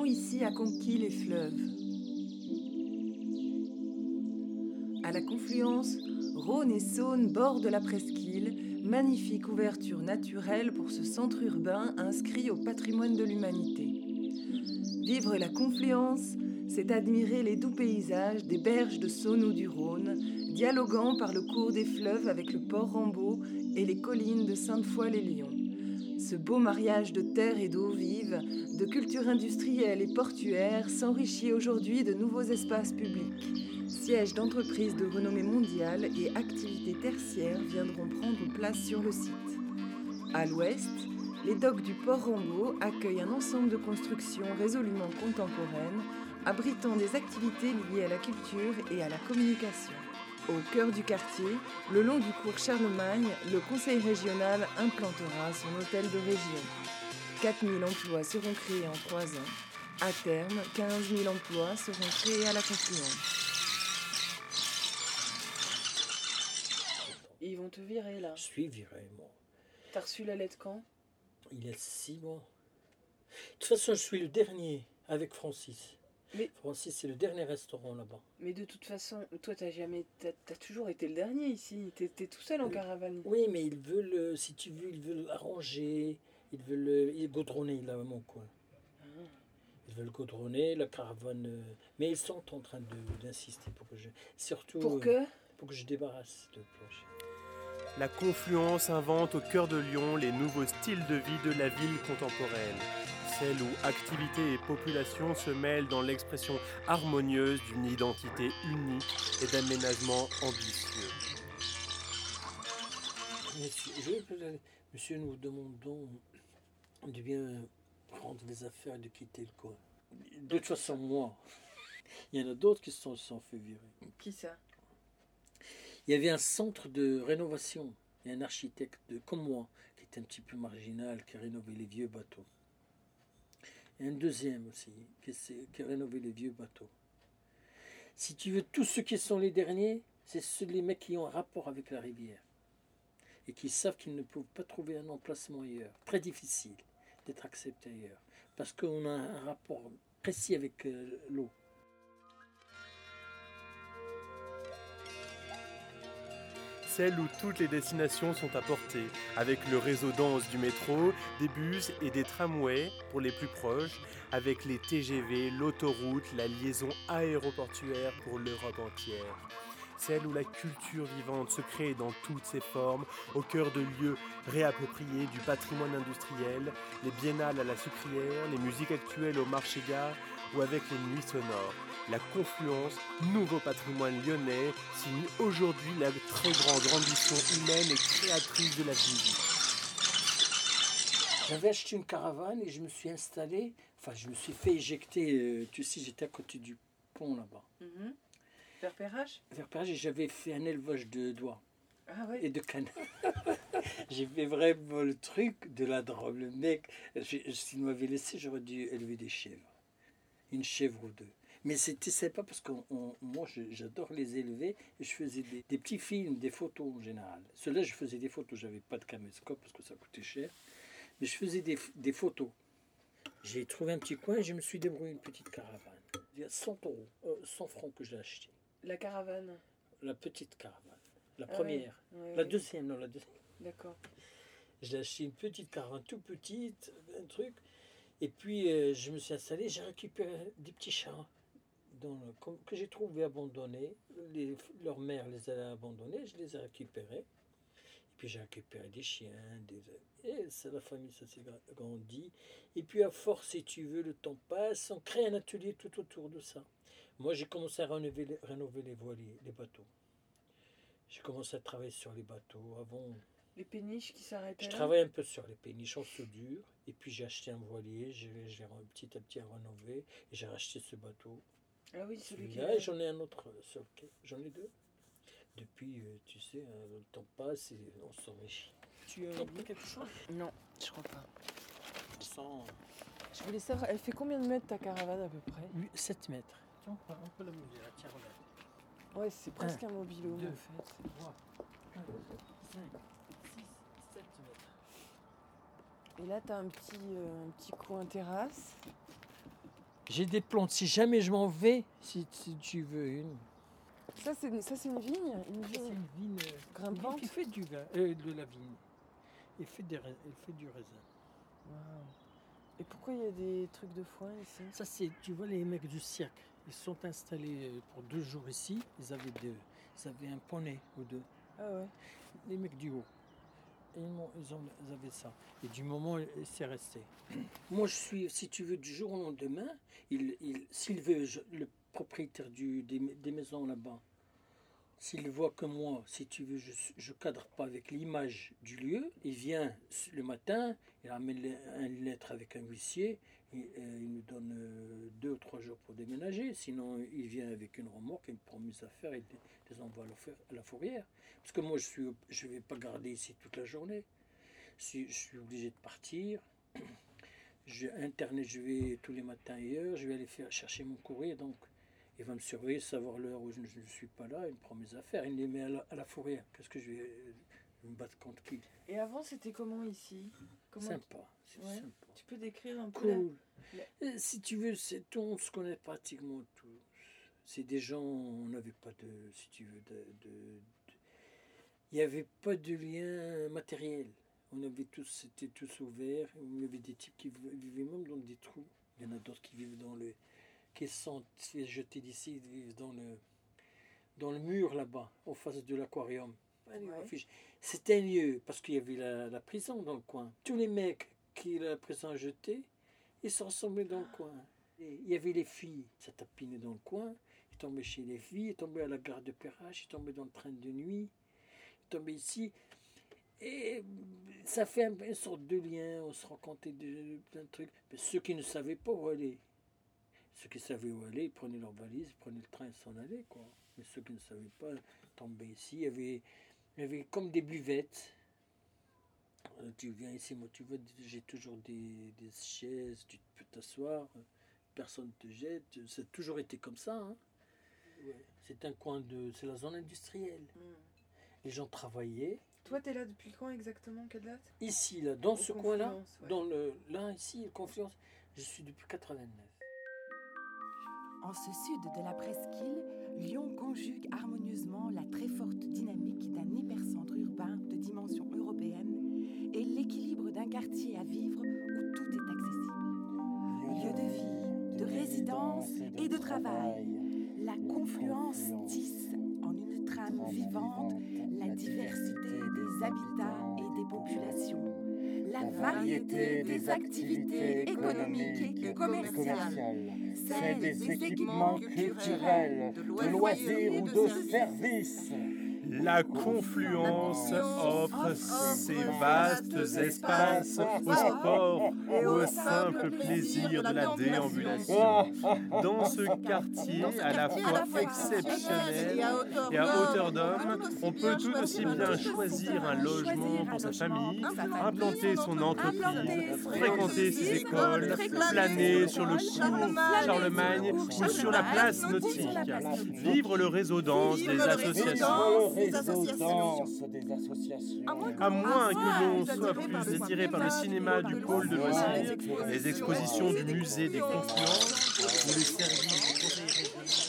ici a conquis les fleuves. À la confluence, Rhône et Saône bordent la presqu'île, magnifique ouverture naturelle pour ce centre urbain inscrit au patrimoine de l'humanité. Vivre la confluence, c'est admirer les doux paysages des berges de Saône ou du Rhône, dialoguant par le cours des fleuves avec le port Rambaud et les collines de Sainte-Foy-les-Lyons. Ce beau mariage de terre et d'eau vive, de culture industrielle et portuaire s'enrichit aujourd'hui de nouveaux espaces publics. Sièges d'entreprises de renommée mondiale et activités tertiaires viendront prendre place sur le site. À l'ouest, les docks du port Rambaud accueillent un ensemble de constructions résolument contemporaines, abritant des activités liées à la culture et à la communication. Au cœur du quartier, le long du cours Charlemagne, le conseil régional implantera son hôtel de région. 4 000 emplois seront créés en 3 ans. À terme, 15 000 emplois seront créés à la confluence. Ils vont te virer là. Je suis viré, moi. T'as reçu la lettre quand ? Il y a 6 mois. De toute façon, je suis le dernier avec Francis. Mais... Francis, c'est le dernier restaurant là-bas. Mais de toute façon, toi, t'as toujours été le dernier ici. T'es tout seul en caravane. Oui, mais ils veulent, si tu veux, ils veulent arranger, ils veulent goudronner là, mon coin. Ils veulent goudronner la caravane, mais ils sont en train d'insister pour que je... Surtout pour que je débarrasse le plancher. La confluence invente au cœur de Lyon les nouveaux styles de vie de la ville contemporaine. Celle où activité et population se mêlent dans l'expression harmonieuse d'une identité unique et d'aménagement ambitieux. Monsieur, nous demandons de bien prendre les affaires et de quitter le coin. De toute façon, moi, il y en a d'autres qui se sont fait virer. Qui ça ? Il y avait un centre de rénovation. Il y a un architecte comme moi, qui était un petit peu marginal, qui a rénové les vieux bateaux. Et un deuxième aussi, qui a rénové les vieux bateaux. Si tu veux, tous ceux qui sont les derniers, c'est les mecs qui ont un rapport avec la rivière. Et qui savent qu'ils ne peuvent pas trouver un emplacement ailleurs. Très difficile d'être accepté ailleurs. Parce qu'on a un rapport précis avec l'eau. Celle où toutes les destinations sont à portée, avec le réseau dense du métro, des bus et des tramways pour les plus proches, avec les TGV, l'autoroute, la liaison aéroportuaire pour l'Europe entière. Celle où la culture vivante se crée dans toutes ses formes, au cœur de lieux réappropriés du patrimoine industriel, les biennales à la sucrière, les musiques actuelles au marché-gare ou avec les nuits sonores. La confluence, nouveau patrimoine lyonnais, signe aujourd'hui la très grande ambition humaine et créatrice de la ville. J'avais acheté une caravane et je me suis installé, je me suis fait éjecter, tu sais, j'étais à côté du pont là-bas. Mm-hmm. Vers Perrache ? Vers Perrache, et j'avais fait un élevage de doigts et de canards. J'ai fait vraiment le truc de la drogue. Le mec, s'il m'avait laissé, j'aurais dû élever des chèvres. Une chèvre ou deux. Mais c'était sympa parce que moi, j'adore les élever et je faisais des petits films, des photos en général. Ceux-là, je faisais des photos. J'avais pas de caméscope parce que ça coûtait cher. Mais je faisais des photos. J'ai trouvé un petit coin et je me suis débrouillé une petite caravane. Il y a 100 francs que j'ai acheté. La caravane ? La petite caravane. La première. Oui. La deuxième, non, la deuxième. D'accord. J'ai acheté une petite caravane tout petite, un truc. Et puis, je me suis installé, j'ai récupéré des petits chats que j'ai trouvés abandonnés. Leur mère les a abandonnés, je les ai récupérés. Et puis, j'ai récupéré des chiens, et ça, la famille, ça s'est grandi. Et puis, à force, si tu veux, le temps passe, on crée un atelier tout autour de ça. Moi, j'ai commencé à rénover les voiliers, les bateaux. J'ai commencé à travailler sur les bateaux. Avant, les péniches qui s'arrêtaient là ? Je travaille un peu sur les péniches en soudure. Et puis j'ai acheté un voilier, j'ai petit à petit à rénover. Et j'ai racheté ce bateau. Ah oui, celui-là. Et j'en ai un autre sur le quai. J'en ai deux. Depuis, tu sais, le temps passe et on s'enrichit. Tu as oublié quelque chose ? Non, je crois pas. Je voulais savoir, elle fait combien de mètres ta caravane à peu près ? 7 mètres. Tiens, on peut la mesurer. Tiens, regarde. Ouais, c'est presque un mobil-home en fait. 3, 4, 5, 6, 7 mètres. Et là, t'as un petit coin terrasse. J'ai des plantes, si jamais je m'en vais, si tu veux une. Ça, c'est une vigne. Une C'est vigne. une vigne Grimpante. qui fait du vin, de la vigne. Elle fait du raisin. Wow. Et pourquoi il y a des trucs de foin ici? Ça, c'est, tu vois, les mecs du cirque. Ils sont installés pour 2 jours ici. Ils avaient un poney ou 2. Ah ouais. Les mecs du haut. Et ils avaient ça. Et du moment, c'est resté. Moi, je suis, si tu veux, du jour au lendemain, s'il veut, le propriétaire des maisons là-bas, s'il voit que moi, si tu veux, je cadre pas avec l'image du lieu, il vient le matin, il ramène une lettre avec un huissier, il nous donne 2 ou 3 jours pour déménager, sinon il vient avec une remorque, il me prend mes affaires et les envoie à la fourrière. Parce que moi, je ne vais pas garder ici toute la journée. Si je suis obligé de partir, Internet, je vais tous les matins ailleurs, je vais aller chercher mon courrier, donc il va me surveiller, savoir l'heure où je ne suis pas là, il me prend mes affaires, il me les met à la fourrière. Qu'est-ce que je vais me battre contre qui? Et avant, c'était comment ici? Sympa, c'est Ouais. sympa. Tu peux décrire un peu Cool. Si tu veux, on se connaît pratiquement tous. C'est des gens, on n'avait pas de, si tu veux, il n'y avait pas de lien matériel. C'était tous ouverts. Il y avait des types qui vivaient même dans des trous. Il y en a d'autres qui vivent qui sont jetés d'ici, ils vivent dans le mur là-bas, en face de l'aquarium. Ouais. C'était mieux parce qu'il y avait la prison dans le coin. Tous les mecs qui la prison a jeté, ils se ressemblaient dans le coin. Et il y avait les filles, ça tapinait dans le coin. Ils tombaient chez les filles, ils tombaient à la gare de Perrache, ils tombaient dans le train de nuit, ils tombaient ici. Et ça fait une sorte de lien, on se rencontrait plein de trucs. Mais ceux qui ne savaient pas où aller, ceux qui savaient où aller, ils prenaient leurs valises, ils prenaient le train et s'en allaient, quoi. Mais ceux qui ne savaient pas tombaient ici. Il y avait comme des buvettes. Tu viens ici, moi, tu vois, j'ai toujours des chaises, tu peux t'asseoir, personne ne te jette. Ça a toujours été comme ça. Hein. Ouais. C'est la zone industrielle. Les gens travaillaient. Toi, t'es là depuis quand exactement? Quelle date? Ici, là, dans ce coin-là, ouais. là, ici, Confluence, je suis depuis 89. En ce sud de la presqu'île, Lyon conjugue harmonieusement la très forte dynamique d'un hypercentre urbain de dimension européenne et l'équilibre d'un quartier à vivre où tout est accessible. Lieu de vie, de résidence et de travail, la confluence tisse en une trame vivante la diversité des habitats et des populations, la variété des activités économiques et commerciales, celle des équipements culturels, de loisirs ou de services. La confluence offre ses vastes espaces au sport ou au simple plaisir de la déambulation. Dans ce quartier à la fois exceptionnel et à hauteur d'homme, on peut tout aussi bien choisir un logement pour sa famille, implanter son entreprise, fréquenter ses écoles, planer sur le cours Charlemagne ou sur la place nautique, vivre le réseau danse des associations. À moins que l'on soit plus attiré par le cinéma du pôle de loisirs, les expositions du musée des Confluences ou les services du conseil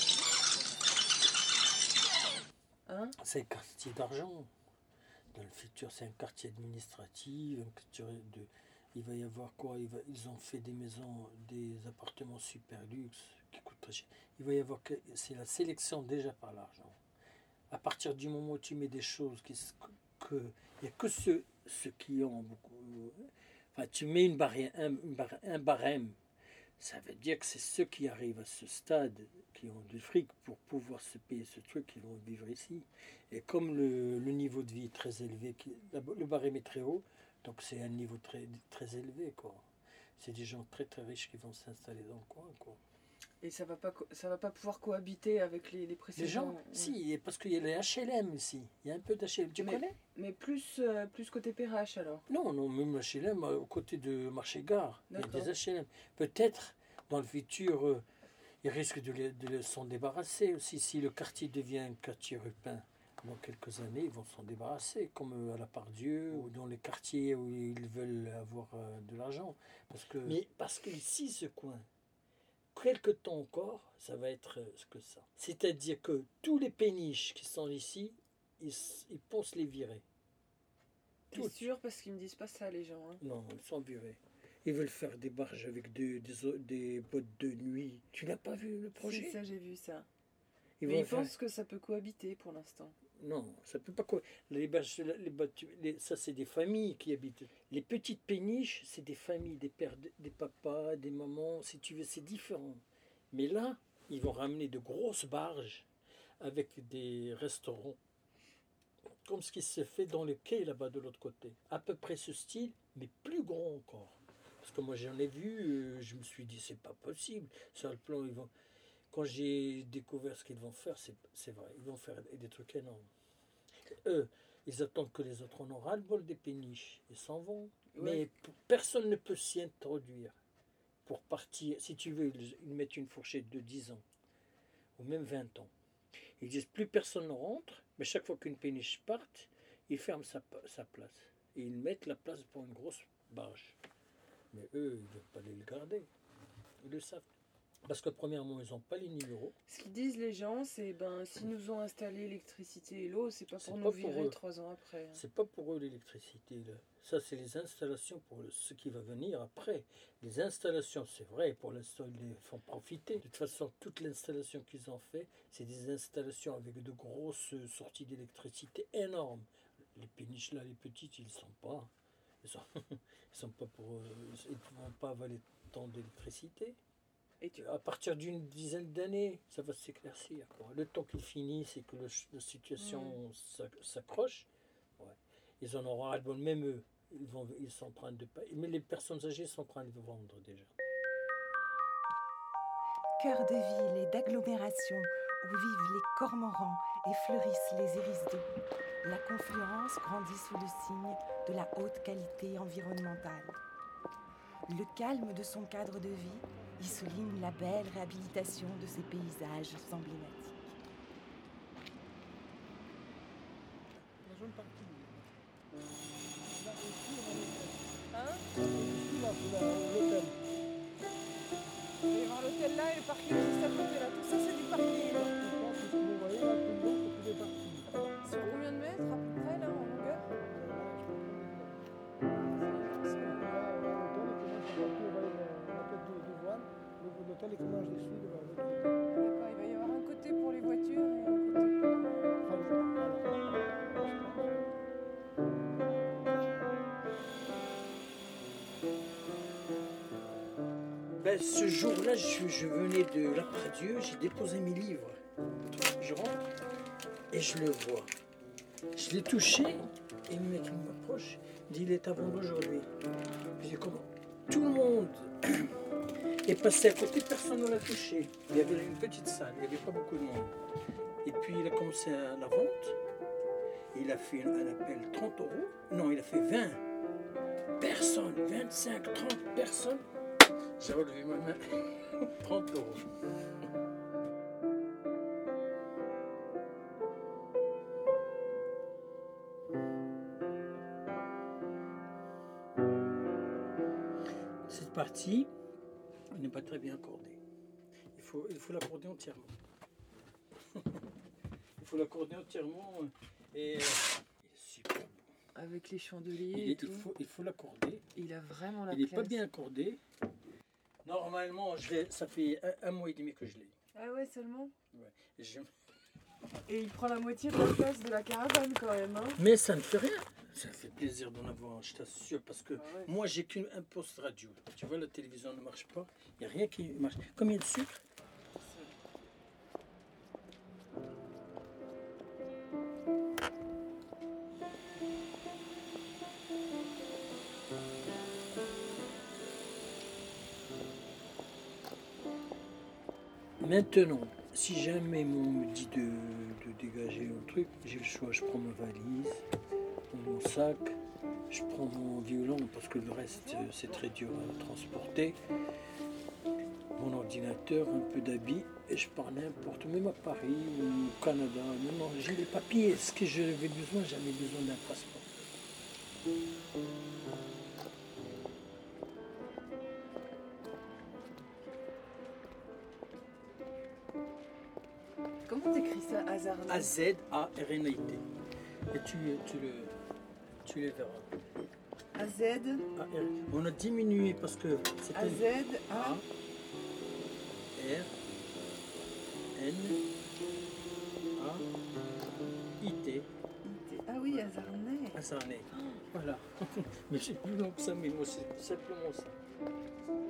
régional. C'est un quartier d'argent. Dans le futur, c'est un quartier administratif. Il va y avoir quoi? Ils ont fait des maisons, des appartements super luxe qui coûtent très cher. Il va y avoir c'est la sélection déjà par l'argent. À partir du moment où tu mets des choses il n'y a que ceux qui ont beaucoup. Enfin, tu mets un barème. Ça veut dire que c'est ceux qui arrivent à ce stade, qui ont du fric pour pouvoir se payer ce truc, qui vont vivre ici. Et comme le niveau de vie est très élevé, le barème est très haut, donc c'est un niveau très, très élevé, quoi. C'est des gens très très riches qui vont s'installer dans le coin, quoi. Et ça va pas pouvoir cohabiter avec les précédents. Les gens, si, parce qu'il y a les HLM ici. Il y a un peu d'HLM. Tu connais? Mais plus côté Perrache alors. Non, même HLM, au côté de Marché-Gare. Il y a des HLM. Peut-être, dans le futur, ils risquent de s'en débarrasser aussi. Si le quartier devient un quartier urbain, dans quelques années, ils vont s'en débarrasser, comme à la Part-Dieu, ou dans les quartiers où ils veulent avoir de l'argent. Mais parce que ici, ce coin, quelque temps encore, ça va être ce que ça. C'est-à-dire que tous les péniches qui sont ici, ils pensent les virer. T'es sûr? Parce qu'ils me disent pas ça, les gens. Hein. Non, ils sont virés. Ils veulent faire des barges avec des bottes de nuit. Tu n'as pas vu le projet? C'est ça, j'ai vu ça. Ils Mais ils faire... pensent que ça peut cohabiter pour l'instant. Non, ça peut pas cohabiter. Les barges, ça c'est des familles qui habitent. Les petites péniches, c'est des familles, des pères, des papas, des mamans, si tu veux, c'est différent. Mais là, ils vont ramener de grosses barges avec des restaurants, comme ce qui se fait dans le quai là-bas de l'autre côté. À peu près ce style, mais plus grand encore. Parce que moi j'en ai vu, je me suis dit c'est pas possible. Sur le plan, quand j'ai découvert ce qu'ils vont faire, c'est vrai, ils vont faire des trucs énormes. Eux, ils attendent que les autres en auront le bol des péniches. Ils s'en vont. Ouais. Mais personne ne peut s'y introduire. Pour partir, si tu veux, ils mettent une fourchette de 10 ans, ou même 20 ans. Ils disent plus personne ne rentre, mais chaque fois qu'une péniche parte, ils ferment sa place. Et ils mettent la place pour une grosse barge. Mais eux, ils ne veulent pas les le garder. Ils le savent. Parce que premièrement, ils n'ont pas les numéros. Ce qu'ils disent les gens, c'est s'ils nous ont installé l'électricité et l'eau, c'est pas pour nous virer 3 ans après. Hein. C'est pas pour eux l'électricité. Là. Ça, c'est les installations pour ce qui va venir après. Les installations, c'est vrai, pour l'instant, ils les font profiter. De toute façon, toute l'installation qu'ils ont fait, c'est des installations avec de grosses sorties d'électricité énormes. Les péniches là, les petites, ils ne sont pas. Ils sont pas pour. Ils ne vont pas avaler tant d'électricité. Et à partir d'une dizaine d'années, ça va s'éclaircir. Le temps qu'ils finissent et que la situation s'accroche, ouais. Ils en auront ras-le-bol, même eux. Ils sont en train de... Mais les personnes âgées sont en train de vendre déjà. Cœur de ville et d'agglomération où vivent les cormorans et fleurissent les iris d'eau, la confluence grandit sous le signe de la haute qualité environnementale. Le calme de son cadre de vie y souligne la belle réhabilitation de ces paysages emblématiques. La zone parking. L'hôtel. Il va y avoir l'hôtel là et le parking juste à côté là. Tout ça c'est du parking. Vous voyez là, tout le long, c'est des parkings. Sur combien de mètres à peu près là en longueur? L'hôtel est comment je suis devant l'autre. D'accord, il va y avoir un côté pour les voitures et un côté pour... Ce jour-là, je venais de l'Après-Dieu, j'ai déposé mes livres. Je rentre et je le vois. Je l'ai touché et le mec m'approche, il dit il est à vendre aujourd'hui. Je dis comment? Tout le monde est passé à côté, personne ne l'a touché. Il y avait une petite salle, il n'y avait pas beaucoup de monde. Et puis il a commencé à la vente. Il a fait un appel 30 €. Non, il a fait 20. Personne, 25, 30 personnes. J'ai relevé ma main. 30 €. Cette partie n'est pas très bien accordée. Il faut l'accorder entièrement. Il faut l'accorder entièrement et il est super beau. Avec les chandeliers et tout. Il faut l'accorder. Il a vraiment la classe. Il n'est classe. pas bien accordé. Normalement, ça fait un mois et demi que je l'ai. Ah ouais, seulement? Ouais. Et il prend la moitié de la place de la caravane quand même. Hein. Mais ça ne fait rien. Ça fait plaisir d'en avoir, je t'assure, parce que moi j'ai qu'un poste radio. Tu vois, la télévision ne marche pas. Il n'y a rien qui marche. Combien de sucre? Maintenant, si jamais on me dit de dégager un truc, j'ai le choix. Je prends ma valise, mon sac, je prends mon violon parce que le reste c'est très dur à transporter, mon ordinateur, un peu d'habits et je pars n'importe où, même à Paris ou au Canada. Non, j'ai les papiers. Ce que j'avais besoin, j'avais besoin d'un passeport. Comment t'écris ça, Azarnet? A-Z-A-R-N-I-T. Et tu les verras. A-Z, On a diminué parce que c'était A-Z, A, A-R-N-A-I-T. Ah oui, Azarnet. Voilà. Mais c'est plus long que ça, mais moi c'est simplement ça.